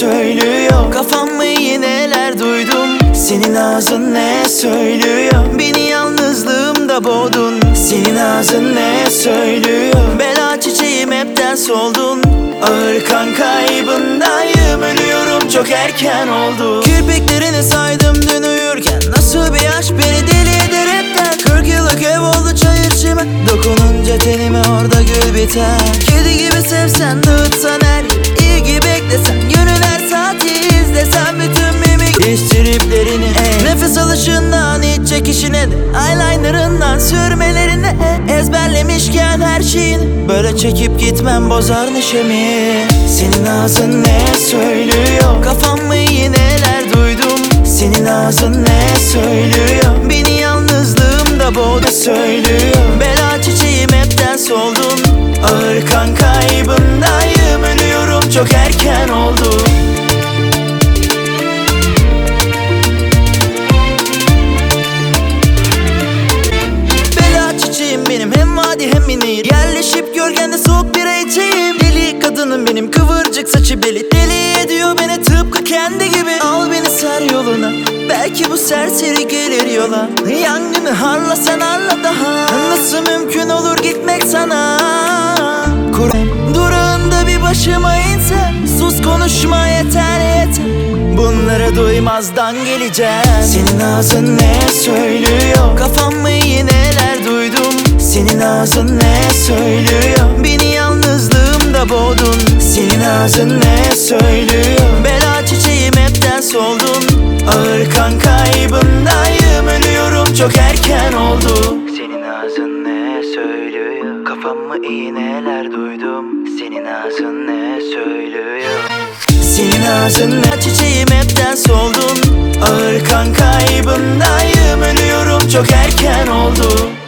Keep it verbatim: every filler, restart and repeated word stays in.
söylüyor? Kafamı yineler duydum. Senin ağzın ne söylüyor? Beni yalnızlığımda boğdun. Senin ağzın ne söylüyor? Bela çiçeğim hepten soldun. Ağır kan kaybındayım, ölüyorum çok erken oldu. Kirpiklerini saydım dün uyurken. Nasıl bir aşk beni deli eder hepten. Kırk yıllık ev oldu çayır çimen. Dokununca tenime orada gül biter. Kedi gibi sevsen dağıtsan her iyi gibi beklesen. Günün her saati izlesen bütün mimik diş triplerini. Ey, nefes alışından hiç çekişine de eyelinerından sürmelerine ezberlemişken her şeyin. Böyle çekip gitmem bozar neşemi. Senin ağzın ne söylüyor? Kafamı yineler duydum. Senin ağzın ne söylüyor? Beni yalnızlığımda boğdu söylüyor. Bela çiçeğim hepten soldun. Ağır kan kaybındayım, ölüyorum çok erken oldu. Bela çiçeğim benim, hem vadi hem minir. Yerleşip gölgende soğuk bira içeyim. Deli kadınım benim, kıvırcık saçı beli. Deli ediyor beni tıpkı kendi gibi. Al beni ser yoluna, belki bu serseri gelir yola. Yangını harla sen harla daha. Nasıl mümkün olur gitmek sana? Kur'an durağında bir başıma inse. Sus konuşma yeter yeter. Bunları duymazdan geleceğim. Senin ağzın ne söylüyor? Kafamı yineler duydum. Senin ağzın ne söylüyor? Beni yalnızlığımda boğdun. Senin ağzın ne söylüyor? Bela çiçeğim hepten soldun. Ağır kan kaybındayım, ölüyorum çok erken oldu. Senin ağzın ne söylüyor? Kafamı iğneler duydum. Senin ağzın ne söylüyor? Senin ağzın ne? Çiçeğim hepten soldun. Ağır kan kaybındayım, ölüyorum çok erken oldu.